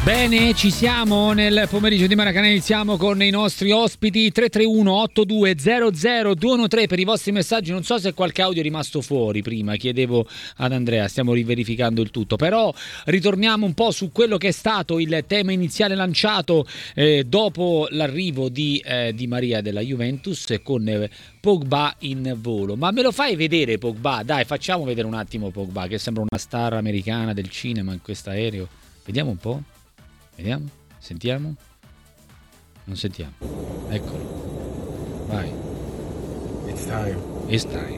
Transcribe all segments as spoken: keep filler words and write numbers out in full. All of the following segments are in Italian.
Bene, ci siamo nel pomeriggio di Maracanã, iniziamo con i nostri ospiti. Tre tre uno otto due zero zero due uno tre per i vostri messaggi. Non so se qualche audio è rimasto fuori prima, chiedevo ad Andrea, stiamo riverificando il tutto, però ritorniamo un po' su quello che è stato il tema iniziale lanciato eh, dopo l'arrivo di eh, Di Maria della Juventus con eh, Pogba in volo. Ma me lo fai vedere Pogba? Dai, facciamo vedere un attimo Pogba, che sembra una star americana del cinema in questo aereo. Vediamo un po'. Vediamo, sentiamo. Non sentiamo. Eccolo. Vai. It's time. It's time.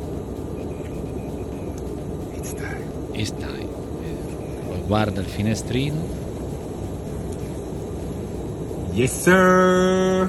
It's time. It's time. Poi guarda il finestrino. Yes sir.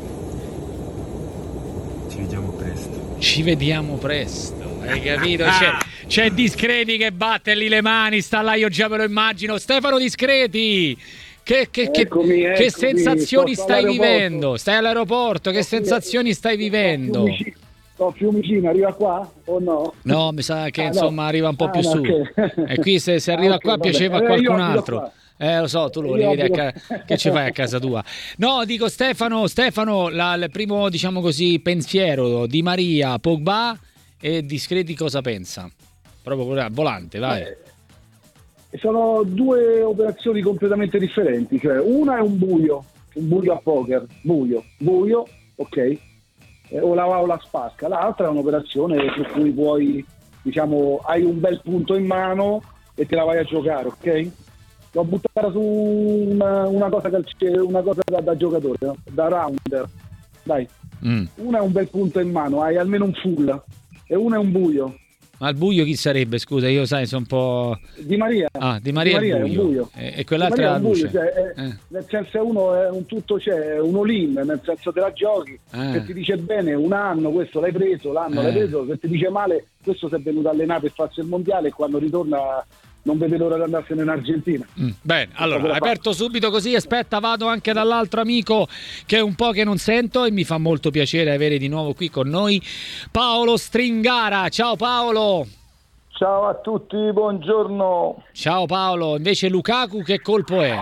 Ci vediamo presto. Ci vediamo presto. Hai capito? C'è, c'è Discreti che batte lì le mani. Sta là, io già me lo immagino. Stefano Discreti. Che, che, eccomi, che, eccomi, che sensazioni stai vivendo? Stai all'aeroporto, che sto sensazioni stai vivendo? Sto a Fiumicino, arriva qua o no? No, mi sa che ah, insomma no. arriva un po' ah, più no, su. okay. E qui se, se arriva ah, okay, qua vabbè. piaceva a eh, qualcun io altro. Eh lo so, tu lo volevi vedere a ca- che ci fai a casa tua. No, dico Stefano, Stefano, la, il primo diciamo così pensiero di Maria, Pogba e Discreti cosa pensa? Proprio volante, vai. Eh. Sono due operazioni completamente differenti, cioè una è un buio, un buio a poker, buio, buio, ok, eh, o la va o la spacca, l'altra è un'operazione su cui puoi, diciamo, hai un bel punto in mano e te la vai a giocare, ok? L'ho buttata su una, una cosa calci- una cosa da, da giocatore, no? Da rounder, dai, mm. Una è un bel punto in mano, hai almeno un full, e una è un buio. Ma il buio chi sarebbe? Scusa, io sai, sono un po'... Di Maria. Ah, Di Maria, Di Maria è, buio. è un buio. E, e quell'altra è la luce. Buio, cioè, è, eh. Nel senso uno è un tutto, c'è cioè, un all-in, nel senso te la giochi. Eh. Se ti dice bene un anno questo l'hai preso, l'anno eh. l'hai preso, se ti dice male questo si è venuto allenato per farsi il mondiale e quando ritorna non vede l'ora di andarsene in Argentina. Mm, bene, allora, hai aperto subito così, aspetta, vado anche dall'altro amico che è un po' che non sento e mi fa molto piacere avere di nuovo qui con noi Paolo Stringara. Ciao Paolo! Ciao a tutti, buongiorno. Ciao Paolo, invece Lukaku che colpo è?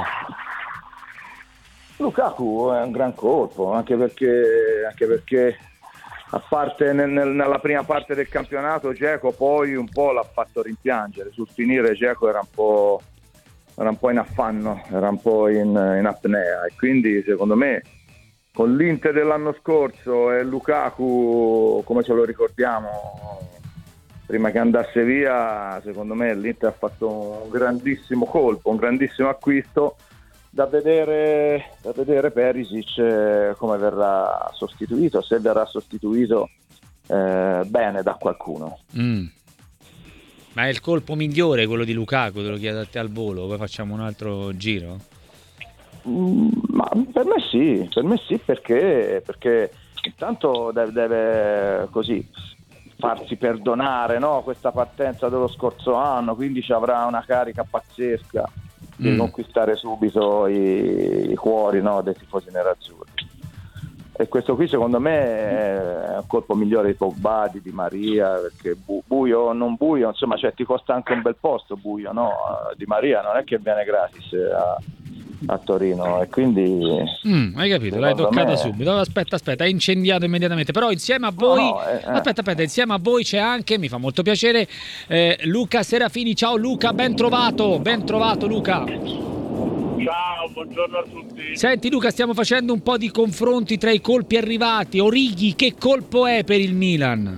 Lukaku è un gran colpo, anche perché, anche perché a parte nel, nel, nella prima parte del campionato Dzeko poi un po' l'ha fatto rimpiangere, sul finire Dzeko era un po' era un po' in affanno, era un po' in, in apnea e quindi secondo me con l'Inter dell'anno scorso e Lukaku come ce lo ricordiamo prima che andasse via, secondo me l'Inter ha fatto un grandissimo colpo, un grandissimo acquisto. Da vedere, da vedere Perisic come verrà sostituito, se verrà sostituito eh, bene da qualcuno. Mm. Ma è il colpo migliore quello di Lukaku, te lo chiedo a te al volo, poi facciamo un altro giro? Mm, ma per me sì, per me sì perché, perché intanto deve, deve così farsi perdonare, no? Questa partenza dello scorso anno, quindi ci avrà una carica pazzesca di mm. conquistare subito i, i cuori, no? Dei tifosi nerazzurri. E questo qui secondo me è un colpo migliore di Pogba, di Di Maria, perché bu- buio o non buio, insomma, cioè, ti costa anche un bel posto buio, no? Di Maria non è che viene gratis a, a Torino e quindi mm, hai capito, l'hai toccata me... subito. Aspetta, aspetta, hai incendiato immediatamente. Però insieme a voi, no, no, eh, eh. aspetta, aspetta, insieme a voi c'è anche, mi fa molto piacere, eh, Luca Serafini. Ciao Luca, ben trovato, ben trovato Luca. Ciao, buongiorno a tutti. Senti Luca, stiamo facendo un po' di confronti tra i colpi arrivati. Orighi, che colpo è per il Milan?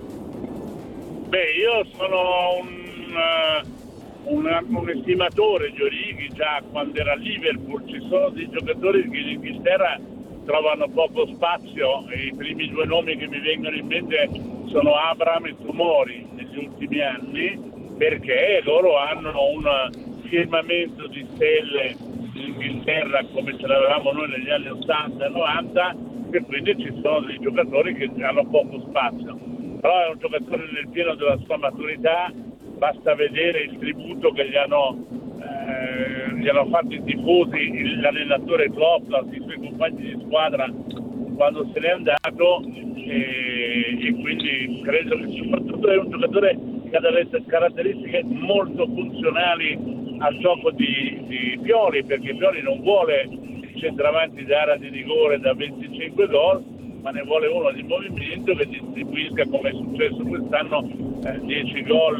Beh, io sono un, uh, un, un estimatore di Orighi, già quando era a Liverpool. Ci sono dei giocatori che in Inghilterra trovano poco spazio e i primi due nomi che mi vengono in mente sono Abraham e Tomori negli ultimi anni, perché loro hanno un firmamento di stelle in Inghilterra come ce l'avevamo noi negli anni ottanta e novanta, e quindi ci sono dei giocatori che hanno poco spazio, però è un giocatore nel pieno della sua maturità, basta vedere il tributo che gli hanno eh, gli hanno fatto i tifosi, l'allenatore Klopp, i suoi compagni di squadra quando se n'è andato, e, e quindi credo che soprattutto è un giocatore che ha delle caratteristiche molto funzionali al gioco di, di Pioli, perché Pioli non vuole il centravanti di area di rigore da venticinque gol, ma ne vuole uno di movimento che distribuisca, come è successo quest'anno, eh, dieci gol,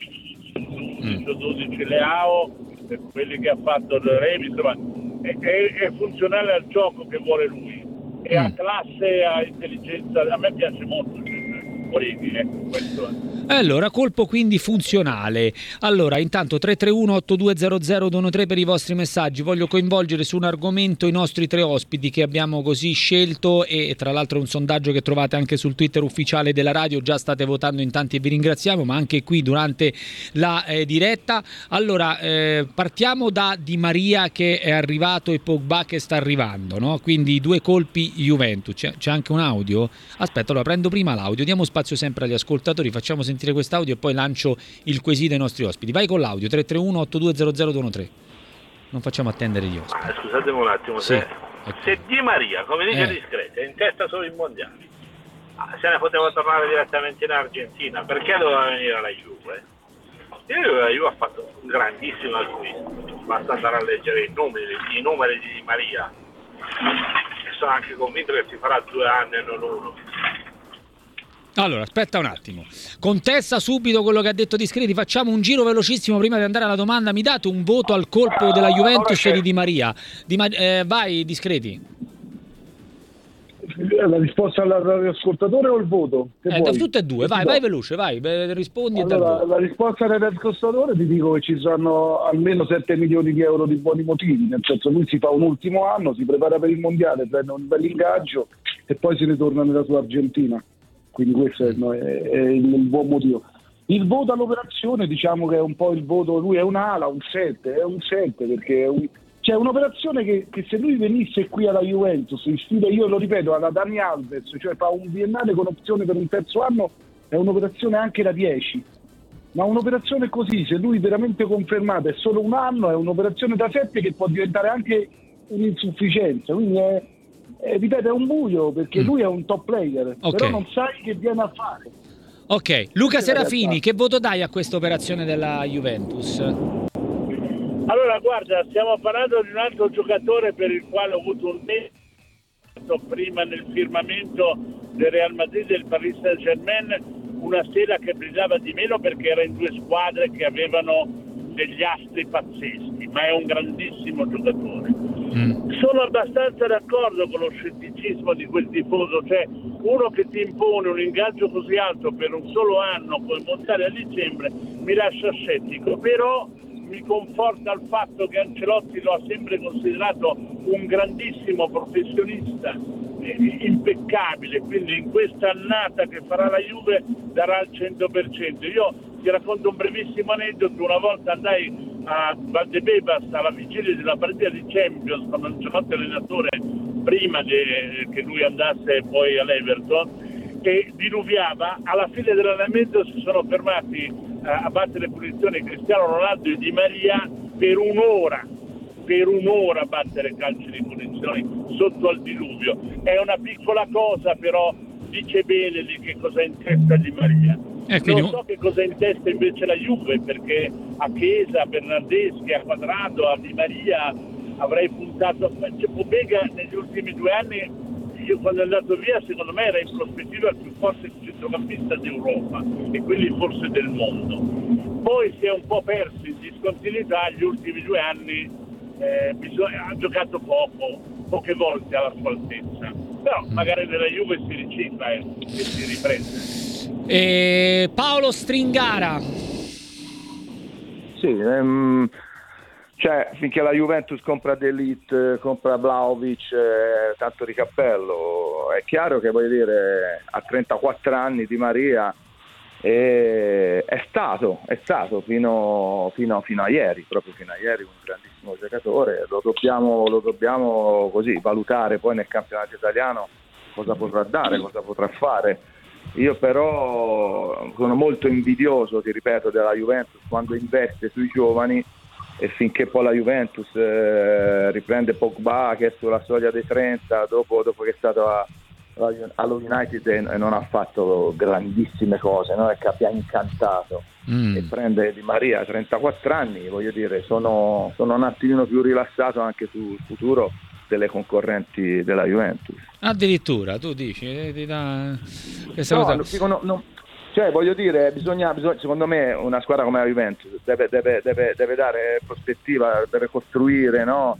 dodici Leao, per quelli che ha fatto il Revi, insomma è, è, è funzionale al gioco che vuole lui, e ha classe, ha intelligenza, a me piace molto Orighi, ecco, questo è. Allora, colpo quindi funzionale. Allora, intanto tre tre uno otto due zero zero due uno tre per i vostri messaggi. Voglio coinvolgere su un argomento i nostri tre ospiti che abbiamo così scelto, e tra l'altro è un sondaggio che trovate anche sul Twitter ufficiale della radio, già state votando in tanti e vi ringraziamo, ma anche qui durante la eh, diretta. Allora, eh, partiamo da Di Maria che è arrivato e Pogba che sta arrivando, no? Quindi due colpi Juventus. C'è, c'è anche un audio? Aspetta, allora prendo prima l'audio, diamo spazio sempre agli ascoltatori, facciamo sentire quest'audio e poi lancio il quesito ai nostri ospiti. Vai con l'audio tre tre uno otto due zero zero due uno tre. Non facciamo attendere gli ospiti. Ah, scusatemi un attimo, sì, se, ecco. se Di Maria, come dice eh. Discreto, è in testa solo in mondiali, ah, se ne poteva tornare direttamente in Argentina, perché doveva venire alla Juve? Io la Juve ha fatto un grandissimo acquisto, basta andare a leggere i numeri, i numeri di Di Maria, e sono anche convinto che si farà due anni e non uno. Allora, aspetta un attimo. Contesta subito quello che ha detto Discreti. Facciamo un giro velocissimo prima di andare alla domanda. Mi date un voto al colpo della Juventus di Di Maria? Di Ma- eh, vai, Discreti. La risposta all'ascoltatore o il voto? Che Eh, da tutte e due. Vai, vai veloce, vai. Beh, rispondi allora, e dal voto. la risposta all'ascoltatore ti dico che ci saranno almeno sette milioni di euro di buoni motivi, nel senso lui si fa un ultimo anno, si prepara per il mondiale, prende un bel ingaggio e poi se ne torna nella sua Argentina. Quindi questo è, no, è, è il buon motivo. Il voto all'operazione, diciamo che è un po' il voto, lui è un'ala, un sette, è un sette perché è un, c'è un'operazione che, che se lui venisse qui alla Juventus, in stile, io lo ripeto, alla Dani Alves, cioè fa un biennale con opzione per un terzo anno, è un'operazione anche da dieci. Ma un'operazione così, se lui veramente confermato è solo un anno, è un'operazione da sette che può diventare anche un'insufficienza. Quindi è, è ripeto, è un buio perché mm. lui è un top player, okay. Però non sai che viene a fare. Ok, Luca Serafini, che voto dai a questa operazione della Juventus? Allora, guarda, stiamo parlando di un altro giocatore per il quale ho avuto un mezzo prima nel firmamento del Real Madrid e del Paris Saint-Germain, una stella che brillava di meno perché era in due squadre che avevano degli astri pazzeschi, ma è un grandissimo giocatore. Mm. Sono abbastanza d'accordo con lo scetticismo di quel tifoso, cioè uno che ti impone un ingaggio così alto per un solo anno col mondiale a dicembre mi lascia scettico, però mi conforta il fatto che Ancelotti lo ha sempre considerato un grandissimo professionista, impeccabile, quindi in questa annata che farà la Juve darà il cento per cento. Io ti racconto un brevissimo aneddoto. Una volta andai a Valdebebas alla vigilia della partita di Champions con Ancelotti allenatore prima de, che lui andasse poi all'Everton, e diluviava. Alla fine dell'allenamento si sono fermati uh, a battere punizioni Cristiano Ronaldo e Di Maria per un'ora per un'ora a battere calci di punizioni sotto al diluvio. È una piccola cosa, però dice bene di che cosa è in testa Di Maria. Eh, quindi... Non so che cosa è in testa invece la Juve, perché a Chiesa, a Bernardeschi, a Quadrado, a Di Maria avrei puntato. Cioè, Pobega negli ultimi due anni, io quando è andato via, secondo me era in prospettiva il più forte centrocampista d'Europa e quindi forse del mondo. Poi si è un po' perso in discontinuità gli ultimi due anni. Eh, bisogna, ha giocato poco, poche volte alla sua altezza, però magari nella Juve si ricicla e, e si riprende. E Paolo Stringara. Sì, ehm, cioè finché la Juventus compra D'Elite, compra Vlahovic, eh, tanto di cappello. È chiaro che, voglio dire, a trentaquattro anni Di Maria è, è stato, è stato fino, fino, fino a ieri, proprio fino a ieri un grandissimo giocatore. Lo dobbiamo, lo dobbiamo così valutare poi nel campionato italiano cosa potrà dare, cosa potrà fare. Io però sono molto invidioso, ti ripeto, della Juventus quando investe sui giovani, e finché poi la Juventus eh, riprende Pogba che è sulla soglia dei trenta, dopo, dopo che è stato a, allo United e non ha fatto grandissime cose, non è che abbia incantato. Mm. E prende Di Maria a trentaquattro anni, voglio dire, sono, sono un attimino più rilassato anche sul futuro delle concorrenti della Juventus. Addirittura tu dici ti dà... no, dico, no, no, cioè voglio dire bisogna, bisogna secondo me una squadra come la Juventus deve, deve, deve, deve dare prospettiva, deve costruire, no,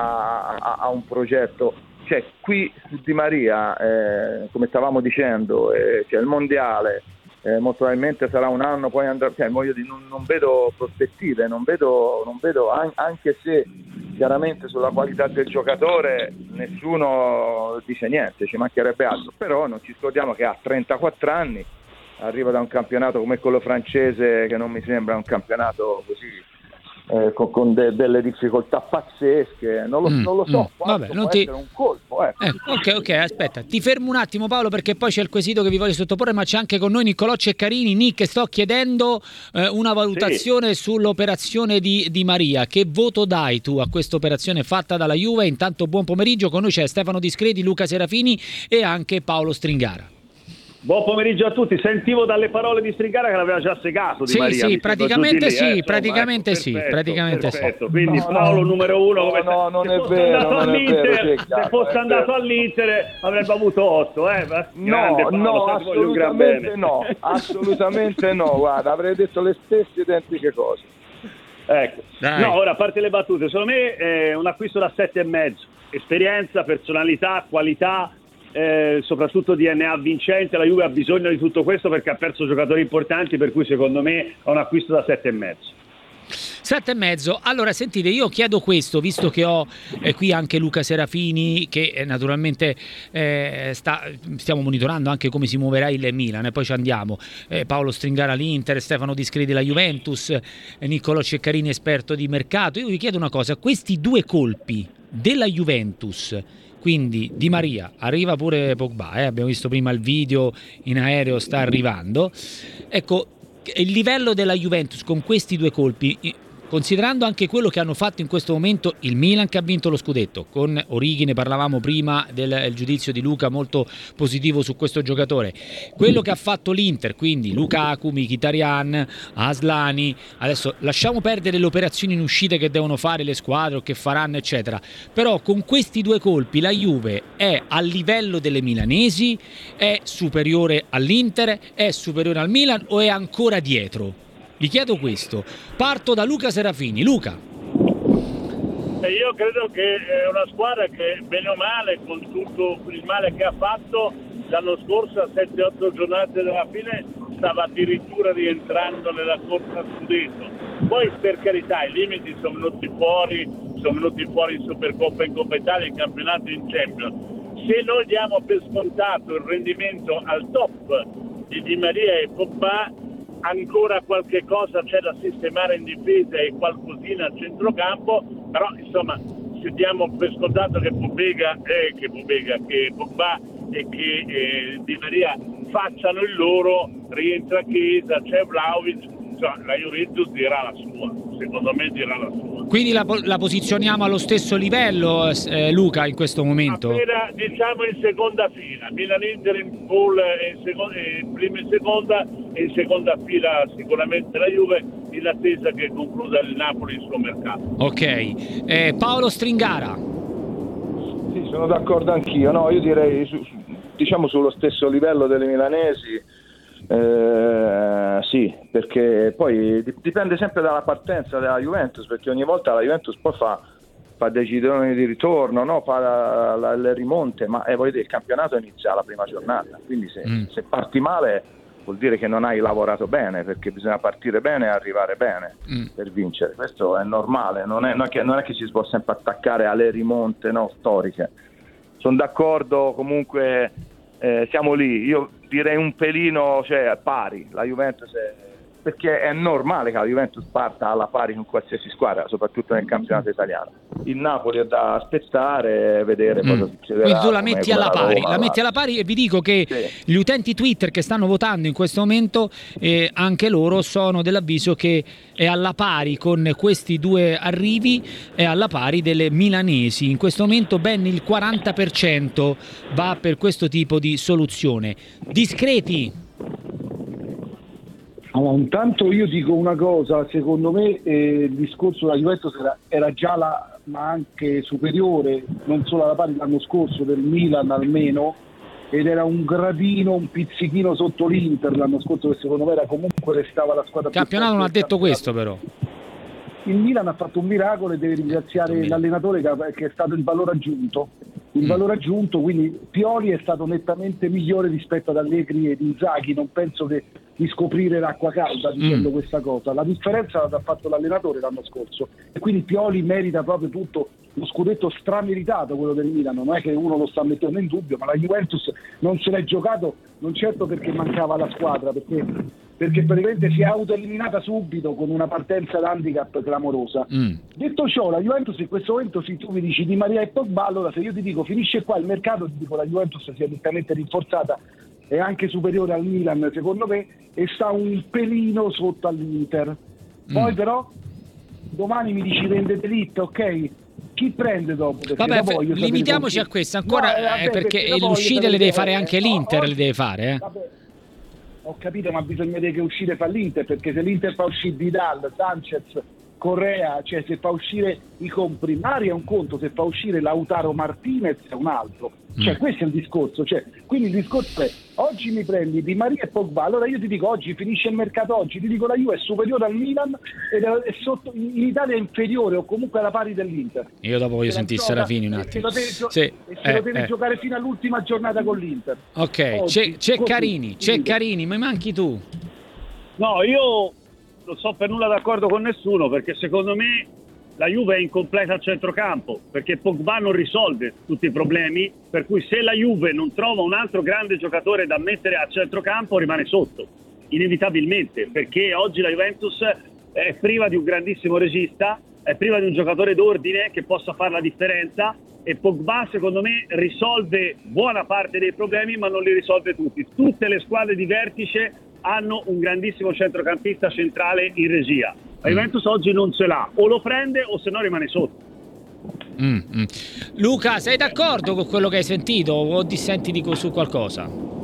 a, a, a un progetto. Cioè qui su Di Maria, eh, come stavamo dicendo, eh, c'è il mondiale, eh, molto probabilmente sarà un anno, poi andrà, cioè, voglio dire, non, non vedo prospettive, non vedo, non vedo an- anche se chiaramente sulla qualità del giocatore nessuno dice niente, ci mancherebbe altro, però non ci scordiamo che ha trentaquattro anni, arriva da un campionato come quello francese che non mi sembra un campionato così Eh, con, con de, delle difficoltà pazzesche, non lo, mm, non lo so, mm, vabbè, non può ti... essere un colpo. Ecco. Eh, ok, ok, aspetta, ti fermo un attimo Paolo perché poi c'è il quesito che vi voglio sottoporre, ma c'è anche con noi Niccolò Ceccarini. Nick, sto chiedendo eh, una valutazione sì. sull'operazione di Di Maria. Che voto dai tu a questa operazione fatta dalla Juve? Intanto buon pomeriggio, con noi c'è Stefano Discreti, Luca Serafini e anche Paolo Stringara. Buon pomeriggio a tutti, sentivo dalle parole di Stringara che l'aveva già segato Di sì, Maria. Sì, praticamente lì, sì, eh, insomma, praticamente ecco, sì, perfetto, praticamente perfetto. sì. Quindi no, Paolo no, numero uno, no, come no, non se è fosse vero, andato non è all'Inter, vero, chiaro, se fosse andato vero. all'Inter avrebbe avuto otto, eh? Grande No, Paolo, no, assolutamente no, assolutamente no, guarda, avrei detto le stesse identiche cose. Ecco. Dai. No, ora a parte le battute, secondo me è un acquisto da sette e mezzo, esperienza, personalità, qualità. Eh, soprattutto D N A vincente. La Juve ha bisogno di tutto questo perché ha perso giocatori importanti, per cui secondo me è un acquisto da sette e mezzo. Sette e mezzo. Allora sentite, io chiedo questo visto che ho eh, qui anche Luca Serafini che eh, naturalmente eh, sta, stiamo monitorando anche come si muoverà il Milan e poi ci andiamo, eh, Paolo Stringara l'Inter, Stefano Discreti la Juventus, eh, Niccolò Ceccarini esperto di mercato. Io vi chiedo una cosa, questi due colpi della Juventus, quindi Di Maria, arriva pure Pogba, eh? abbiamo visto prima il video in aereo, sta arrivando, ecco il livello della Juventus con questi due colpi, considerando anche quello che hanno fatto in questo momento il Milan che ha vinto lo scudetto, con Origi ne parlavamo prima del giudizio di Luca molto positivo su questo giocatore, quello che ha fatto l'Inter, quindi Lukaku, Mkhitaryan, Aslani, adesso lasciamo perdere le operazioni in uscita che devono fare le squadre o che faranno eccetera, però con questi due colpi la Juve è a livello delle milanesi, è superiore all'Inter, è superiore al Milan o è ancora dietro? Vi chiedo questo. Parto da Luca Serafini. Luca. E io credo che è una squadra che bene o male, con tutto il male che ha fatto, l'anno scorso a sette otto giornate dalla fine stava addirittura rientrando nella corsa scudetto. Poi per carità i limiti sono venuti fuori, sono venuti fuori in Supercoppa, in Coppa Italia, in campionato, in Champions. Se noi diamo per scontato il rendimento al top di Di Maria e Pogba, ancora qualche cosa c'è da sistemare in difesa e qualcosina a centrocampo, però insomma se diamo per scontato che Pobega, eh, che Pobega, che Pogba e che eh, Di Maria facciano il loro, rientra Chiesa, c'è Vlahovic, insomma la Juventus dirà la sua, secondo me dirà la sua. Quindi la, la posizioniamo allo stesso livello, eh, Luca, in questo momento? Appena, diciamo in seconda fila, Milan-Inter in pool in, seco- in prima e seconda, e in seconda fila sicuramente la Juve, in attesa che concluda il Napoli il suo mercato. Ok, eh, Paolo Stringara. Sì, sono d'accordo anch'io, no, io direi su, su, diciamo sullo stesso livello delle milanesi. Eh, sì, perché poi dipende sempre dalla partenza della Juventus, perché ogni volta la Juventus poi fa, fa dei gironi di ritorno, no? Fa la, la, le rimonte, ma eh, voglio dire, il campionato inizia la prima giornata, quindi se, mm. se parti male vuol dire che non hai lavorato bene, perché bisogna partire bene e arrivare bene mm. per vincere, questo è normale, non è, non è, che, non è che ci si può sempre attaccare alle rimonte, no, storiche. Sono d'accordo, comunque eh, siamo lì, io direi un pelino, cioè pari, la Juventus è perché è normale che la Juventus parta alla pari con qualsiasi squadra, soprattutto nel campionato italiano. Il Napoli è da aspettare, vedere Mm. cosa succederà. Quindi tu la come- metti come alla la pari, Roma, la va. metti alla pari e vi dico che Sì. gli utenti Twitter che stanno votando in questo momento, eh, anche loro sono dell'avviso che è alla pari con questi due arrivi, è alla pari delle milanesi. In questo momento ben il quaranta per cento va per questo tipo di soluzione. Discreti. Allora, intanto io dico una cosa, secondo me eh, il discorso della Juventus era, era già la, ma anche superiore, non solo alla pari l'anno scorso del Milan almeno, ed era un gradino, un pizzichino sotto l'Inter l'anno scorso, che secondo me era comunque restava la squadra Il più campionato non ha forte del detto questo campionato. però. Il Milan ha fatto un miracolo e deve ringraziare l'allenatore che, ha- che è stato il valore aggiunto. Il Mm. valore aggiunto, quindi Pioli è stato nettamente migliore rispetto ad Allegri ed Inzaghi, non penso che di scoprire l'acqua calda dicendo Mm. questa cosa. La differenza l'ha fatto l'allenatore l'anno scorso e quindi Pioli merita proprio tutto lo scudetto strameritato, quello del Milan. Non è che uno lo sta mettendo in dubbio, ma la Juventus non se l'è giocato non certo perché mancava la squadra, perché, perché praticamente si è autoeliminata subito con una partenza d'handicap clamorosa. Mm. Detto ciò, la Juventus in questo momento, se tu mi dici Di Maria e Pogba, allora se io ti dico finisce qua il mercato, ti dico la Juventus si è nettamente rinforzata, è anche superiore al Milan secondo me, e sta un pelino sotto all'Inter. Poi Mm. però domani mi dici vende Delitt, ok? Chi prende dopo? Perché Vabbè, dopo fe- voglio sapere limitiamoci con chi- a questo ancora, No, eh, vabbè, eh, perché dopo le voglio uscite sapere- le deve fare eh, anche eh, l'Inter, oggi- le deve fare, eh. Vabbè, ho capito, ma bisogna vedere che uscire fa l'Inter, perché se l'Inter fa uscire Vidal, Sanchez, Correa, cioè se fa uscire i comprimari è un conto, se fa uscire Lautaro Martinez è un altro. Cioè Mm. questo è il discorso, cioè, quindi il discorso è oggi mi prendi Di Maria e Pogba, allora io ti dico oggi finisce il mercato, oggi ti dico la Juve è superiore al Milan ed è è sotto, in Italia è inferiore o comunque alla pari dell'Inter. Io dopo voglio Se la sentire gioca Serafini un e se attimo. lo deve, gio- Sì, e se lo eh, deve eh. giocare fino all'ultima giornata con l'Inter. Ok, Oggi, c'è, c'è così, Carini, c'è finito. Carini, mi manchi tu. No, io non sono per nulla d'accordo con nessuno, perché secondo me la Juve è incompleta a centrocampo, perché Pogba non risolve tutti i problemi, per cui se la Juve non trova un altro grande giocatore da mettere a centrocampo rimane sotto, inevitabilmente, perché oggi la Juventus è priva di un grandissimo regista, è priva di un giocatore d'ordine che possa fare la differenza, e Pogba secondo me risolve buona parte dei problemi ma non li risolve tutti. Tutte le squadre di vertice hanno un grandissimo centrocampista centrale in regia. La Juventus oggi non ce l'ha, o lo prende o se no rimane sotto. Mm, mm. Luca, sei d'accordo con quello che hai sentito o dissenti di su qualcosa?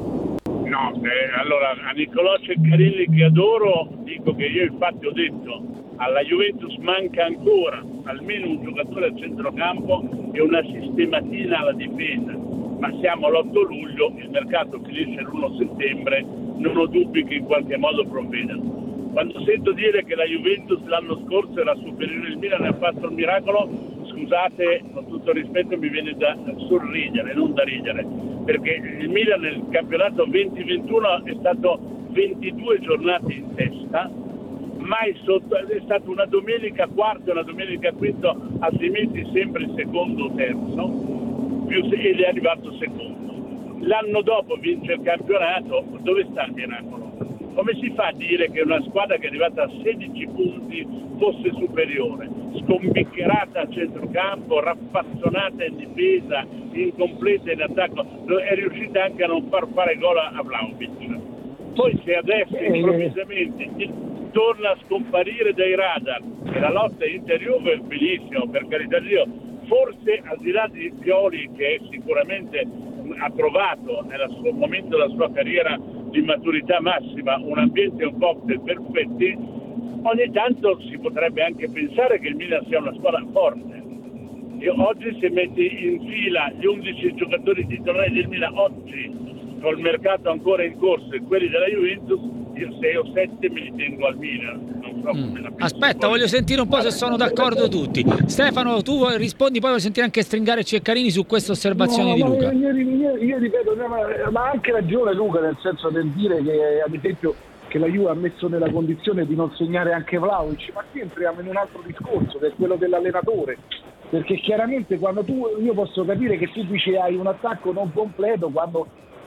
No, eh, allora a Niccolò Ceccarilli, che adoro, dico che io infatti ho detto alla Juventus manca ancora almeno un giocatore al centrocampo e una sistematina alla difesa, ma siamo all'otto luglio, il mercato finisce l'primo settembre, non ho dubbi che in qualche modo provvedano. Quando sento dire che la Juventus l'anno scorso era superiore al Milan e ha fatto il miracolo, scusate, con tutto il rispetto mi viene da sorridere, non da ridere, perché il Milan nel campionato venti ventuno è stato ventidue giornate in testa, mai sotto, è stata una domenica quarto e una domenica quinto, altrimenti sempre secondo o terzo, più se- ed è arrivato secondo. L'anno dopo vince il campionato, dove sta il miracolo? Come si fa a dire che una squadra che è arrivata a sedici punti fosse superiore? Scombiccherata a centrocampo, raffazzonata in difesa, incompleta in attacco, è riuscita anche a non far fare gol a Vlahovic. Poi se adesso improvvisamente torna a scomparire dai radar e la lotta Inter-Juve è benissimo, per carità di Dio, forse al di là di Pioli, che sicuramente ha trovato nel suo momento della sua carriera di maturità massima un ambiente e un cocktail perfetti, ogni tanto si potrebbe anche pensare che il Milan sia una squadra forte. Io oggi, se metti in fila gli undici giocatori titolari del Milan oggi, col mercato ancora in corso, e quelli della Juventus, io sei o sette me li tengo al Milan. Non so come la pensi. Aspetta, voglio sentire un po' se sono d'accordo tutti. Stefano, tu vuoi- rispondi, poi voglio sentire anche Stringare Ceccarini su questa osservazione No, di ma Luca. Io, io- io- io ripeto, no, ma, ma ha anche ragione Luca, nel senso del dire che ad esempio che la Juve ha messo nella condizione di non segnare anche Vlahovic, ma qui entriamo in un altro discorso, che è quello dell'allenatore, perché chiaramente quando tu, io posso capire che tu dici hai un attacco non completo quando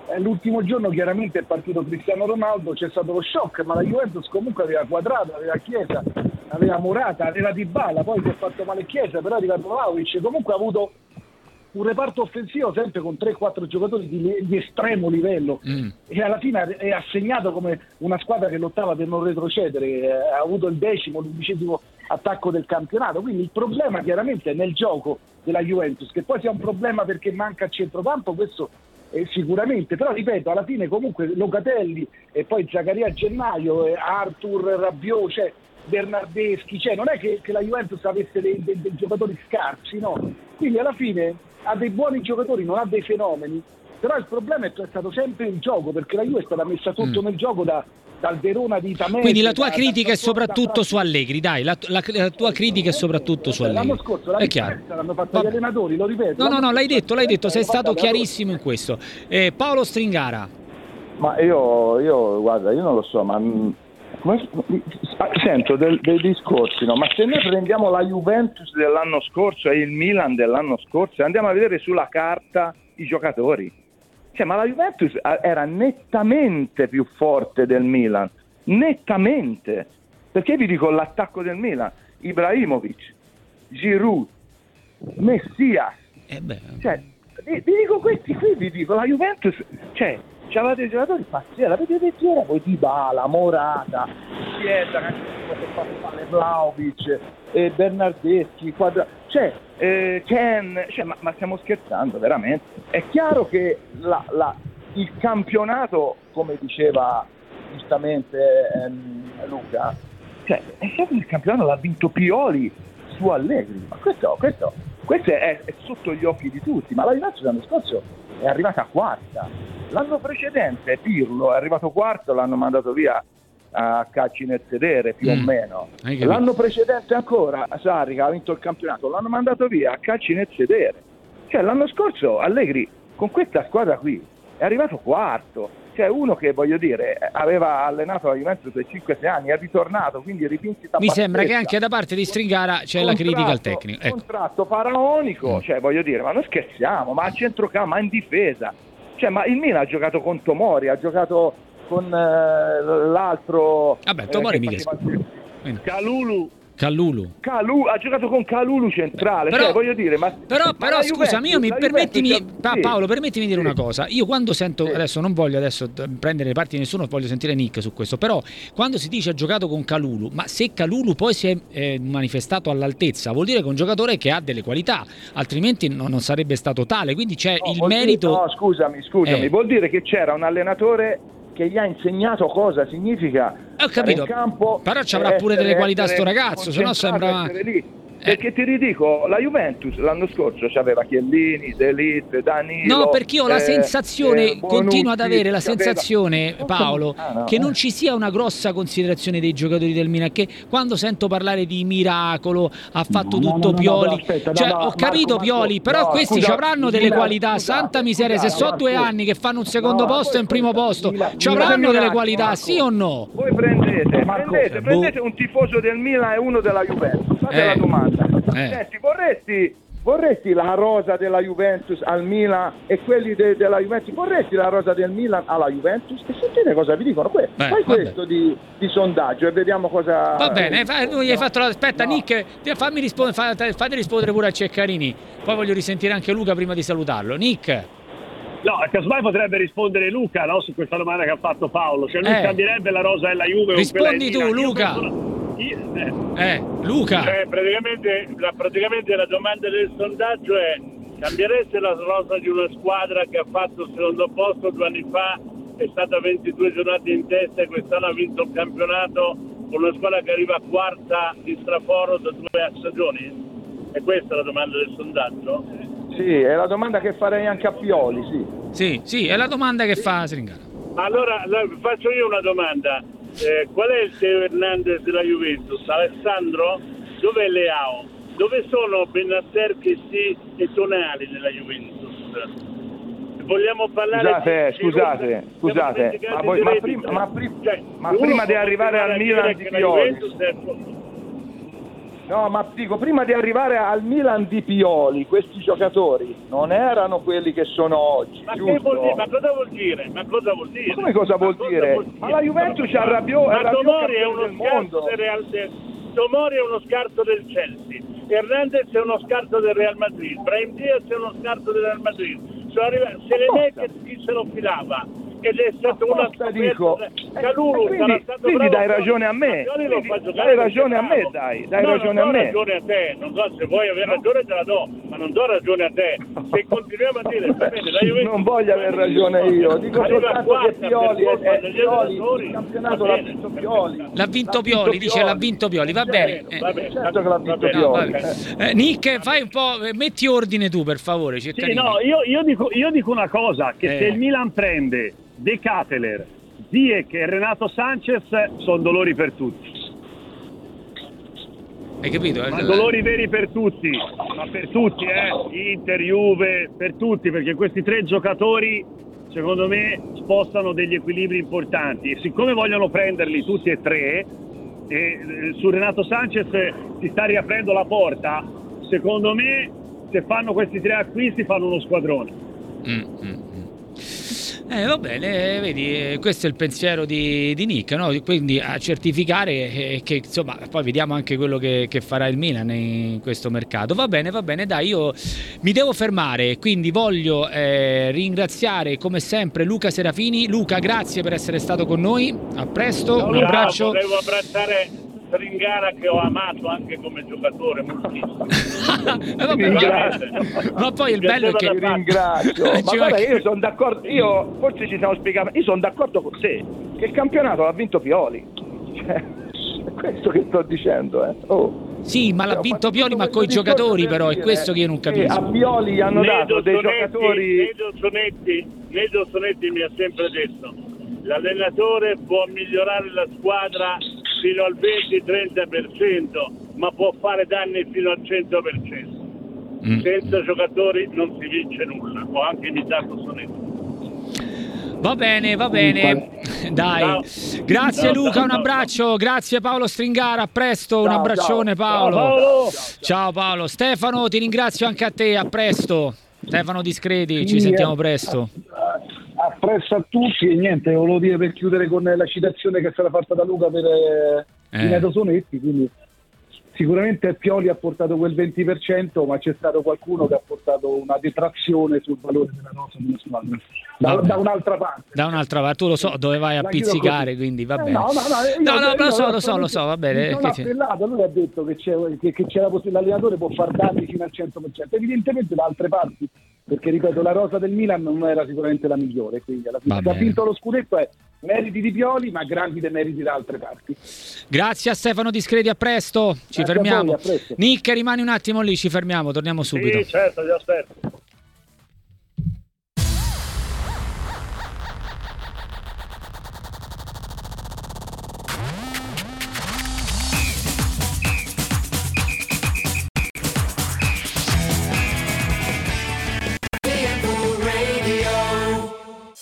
eh, l'ultimo giorno chiaramente è partito Cristiano Ronaldo, c'è stato lo shock, ma la Juventus comunque aveva Quadrato, aveva Chiesa, aveva Morata, aveva Dybala, poi si è fatto male Chiesa, però è arrivato Vlahovic, comunque ha avuto un reparto offensivo sempre con tre quattro giocatori di, di estremo livello mm. e alla fine è assegnato come una squadra che lottava per non retrocedere, ha avuto il decimo, l'undicesimo attacco del campionato, quindi il problema chiaramente è nel gioco della Juventus, che poi sia un problema perché manca a centrocampo, questo eh, sicuramente, però ripeto, alla fine comunque Locatelli e poi Zaccaria a gennaio, eh, Arthur, Rabiot, cioè Bernardeschi, cioè non è che, che la Juventus avesse dei, dei, dei giocatori scarsi, no? Quindi alla fine ha dei buoni giocatori, non ha dei fenomeni, però il problema è stato sempre il gioco, perché la Juve è stata messa sotto mm. nel gioco da, dal Verona di Tamese. Quindi la tua da, critica da, è soprattutto da, su Allegri, dai, la, la, la tua critica è soprattutto su Allegri. L'anno scorso la è chiaro. L'hanno fatto gli allenatori, lo ripeto. No, no, no, l'hai detto, l'hai detto, sei stato chiarissimo in questo. Eh, Paolo Stringara. Ma io, io, guarda, io non lo so, ma... Come, sento del, dei discorsi, no? Ma se noi prendiamo la Juventus dell'anno scorso e il Milan dell'anno scorso e andiamo a vedere sulla carta i giocatori, cioè, ma la Juventus era nettamente più forte del Milan, nettamente, perché vi dico l'attacco del Milan: Ibrahimovic, Giroud, Messias, eh beh. Cioè, vi, vi dico questi qui, vi dico la Juventus, cioè c'avevate dei giocatori pazzeschi, la vedete c'era poi Dybala, Morata, Chiesa, che ha fatto male, Vlahovic, eh, Bernardeschi, Quadra... cioè eh, Ken, cioè, ma, ma stiamo scherzando veramente? È chiaro che la, la, il campionato, come diceva giustamente ehm, Luca, cioè è chiaro che il campionato l'ha vinto Pioli su Allegri, ma questo, questo, questo è, è sotto gli occhi di tutti, ma la Juventus l'anno scorso è arrivata quarta. L'anno precedente Pirlo è arrivato quarto, l'hanno mandato via a calci nel sedere più mm. o meno. L'anno precedente ancora Sarri, che ha vinto il campionato, l'hanno mandato via a calci nel sedere. Cioè l'anno scorso Allegri con questa squadra qui è arrivato quarto, cioè uno che, voglio dire, aveva allenato la Juventus per cinque sei anni, è ritornato, quindi rivincita. Mi sembra che anche da parte di Stringara c'è la critica al tecnico. Ecco. Contratto faraonico, mm. cioè voglio dire, ma non scherziamo, ma a centrocampo, ma in difesa. Cioè, ma il Milan ha giocato con Tomori, ha giocato con eh, l'altro. Vabbè, Tomori eh, mica. Faceva... Calulu. Calulu. Calu, ha giocato con Calulu centrale, però, cioè voglio dire, ma però, ma però scusami, io mi permettimi Juventus, pa- sì. Paolo, permettimi di dire sì. una cosa. Io quando sento, sì. adesso non voglio adesso prendere le parti di nessuno, voglio sentire Nick su questo, però quando si dice ha giocato con Calulu, ma se Calulu poi si è eh, manifestato all'altezza, vuol dire che è un giocatore che ha delle qualità, altrimenti no, non sarebbe stato tale, quindi c'è no, il merito. Dire, no, scusami, scusami, eh. vuol dire che c'era un allenatore che gli ha insegnato cosa significa ho capito, in campo, però ci avrà pure delle qualità sto ragazzo, se no sembra lì. Perché ti ridico, la Juventus l'anno scorso c'aveva Chiellini, De Ligt, Danilo. No, perché io ho la eh, sensazione, eh, Bonucci, continuo ad avere la sensazione, aveva... Paolo, ah, no, che eh. non ci sia una grossa considerazione dei giocatori del Milan, che quando sento parlare di miracolo, ha fatto no, tutto no, no, Pioli, no, aspetta, cioè no, no, ho capito Marco, Pioli, Marco, però no, questi scusa, avranno delle Milan, qualità, scusate, santa miseria, se scusate, so due Marco. anni che fanno un secondo No, posto e un primo aspetta, posto, Milan, ci avranno Milan, delle Marco, qualità, Marco. sì o no? Voi prendete, Marco, prendete, boh. prendete un tifoso del Milan e uno della Juventus, fate Eh. la domanda. Eh. Senti, vorresti, vorresti la rosa della Juventus al Milan e quelli de- della Juventus, vorresti la rosa del Milan alla Juventus? E sentite cosa vi dicono. Que- Beh, fai vabbè. questo di, di sondaggio e vediamo cosa... Va bene, fa- tu gli hai fatto la... aspetta No. Nick, ti- fammi rispondere, fate, fate rispondere pure a Ceccarini, poi voglio risentire anche Luca prima di salutarlo. Nick. No, casomai potrebbe rispondere Luca, no, su questa domanda che ha fatto Paolo. Cioè lui Eh. cambierebbe la rosa della Juve con Rispondi quella tu, del Milan. Io Luca. persona- io- eh. Eh, Luca. Cioè, praticamente, la, praticamente la domanda del sondaggio è: cambiereste la rosa di una squadra che ha fatto il secondo posto due anni fa, è stata ventidue giornate in testa e quest'anno ha vinto il campionato, con una squadra che arriva quarta di straforo da due stagioni? È questa la domanda del sondaggio? Sì, è la domanda che farei anche a Pioli, sì. Sì, sì, è la domanda che fa Stringara. Allora, allora faccio io una domanda. Eh, qual è il Teo Hernandez della Juventus? Alessandro? Dov'è Leao? Dove sono Benasser, Chessy e Tonali nella Juventus? Vogliamo parlare Scusate, di... scusate, scusate, ma, voi, ma prima, ma, pri- cioè, ma prima di arrivare al Milan di Pioli, è... No, ma dico, prima di arrivare al Milan di Pioli, questi giocatori non erano quelli che sono oggi, Ma giusto? che vuol dire? Ma cosa vuol dire? Ma cosa vuol dire? Come cosa vuol Ma dire? vuol dire? Ma la Juventus c'ha Rabiot, Ma Rabiot Tomori è campione uno del scarto mondo. del Real del- Tomori è uno scarto del Chelsea, Hernandez è uno scarto del Real Madrid, Brahim Diaz è uno scarto del Real Madrid. Sono arrivati, se le mette chi se lo filava ed è stato una Apposta, dico. Calulu Eh, quindi- sarà stato quindi bravo, dai ragione a me. Pioli lo fa Quindi giocare dai perché ragione è a me, bravo. dai, dai No, ragione non a do me. ragione a te, non so se vuoi avere ragione te la do, ma non do ragione a te. Se continuiamo a dire va bene, la Juventus- Non voglio aver ragione io, dico Arriva soltanto quarta che Pioli per è, colpa è degli Pioli, allenatori. il campionato Va l'ha bene, vinto per Pioli. carità. L'ha vinto Pioli, dice l'ha vinto Pioli, va bene. Eh, Va bene, Certo che l'ha vinto va bene, no, Pioli. vabbè. Eh. Eh, Nick, fai un po', eh, metti ordine tu per favore, Sì, Ceccarini. no, io, io, dico, io dico una cosa, che Eh. se il Milan prende De Ketelaere, Ziyech e Renato Sanchez sono dolori per tutti. Hai capito? Ma Eh, dolori veri per tutti, ma per tutti, eh, Inter, Juve, per tutti, perché questi tre giocatori secondo me spostano degli equilibri importanti e siccome vogliono prenderli tutti e tre, e eh, su Renato Sanchez si sta riaprendo la porta, secondo me se fanno questi tre acquisti fanno uno squadrone. Mm, mm, mm. Eh, va bene, vedi, eh, questo è il pensiero di, di Nick, no? Quindi a certificare eh, che insomma poi vediamo anche quello che, che farà il Milan in questo mercato. Va bene, va bene, dai, io mi devo fermare, quindi voglio eh, ringraziare come sempre Luca Serafini. Luca, grazie per essere stato con noi, a presto, un Ciao, abbraccio. volevo abbracciare Stringara che ho amato anche come giocatore moltissimo. Eh, vabbè, Ringrazio. ma poi il bello è che Ti ringrazio, ma Ci guarda, manca- io sono d'accordo, io forse ci siamo spiegati, io sono d'accordo con te che il campionato l'ha vinto Pioli, cioè, è questo che sto dicendo, eh. Oh. sì, ma l'ha Ho vinto fatto Pioli, ma questo coi discorso giocatori per però, è dire questo che io non che capisco. a Pioli gli hanno dato Nedo dei Sonetti, giocatori. Nedo Sonetti, Nedo Sonetti mi ha sempre detto: l'allenatore può migliorare la squadra fino al venti trenta per cento, ma può fare danni fino al cento per cento. Mm. Senza giocatori non si vince nulla. Ho anche imitato Sonetti. Va bene, va bene. Dai. Ciao. Grazie Ciao, Luca, ciao, un ciao, abbraccio. Grazie Paolo Stringara, a presto. Un Ciao, abbraccione ciao. Paolo. Ciao, Paolo. Ciao Paolo. Stefano, ti ringrazio anche a te, a presto. Stefano Discreti, ci Sì, sentiamo eh. presto. Appresso a tutti e niente, volevo dire per chiudere con la citazione che è stata fatta da Luca per Eh. eh. Nedo Sonetti, quindi sicuramente Pioli ha portato quel venti per cento, ma c'è stato qualcuno che ha portato una detrazione sul valore della rosa della squadra da, Vabbè. da un'altra parte. Da un'altra parte, tu lo so dove vai a La chiudo pizzicare, così. quindi va Eh, bene. no, no, no, io- no, no, io- lo so, io- lo so, lo so, va bene. Non Che ha ti- appellato, lui ha detto che, c'è, che, che c'era possi- l'allenatore può far danni fino al cento per cento, evidentemente da altre parti, perché ripeto, la rosa del Milan non era sicuramente la migliore, quindi alla fine Va chi ha bene. vinto lo scudetto è meriti di Pioli, ma grandi demeriti da altre parti. Grazie a Stefano Discreti, a presto. Ci Grazie a fermiamo. voi, a presto. Nick, rimani un attimo lì, ci fermiamo, torniamo subito. Sì, certo, vi aspetto.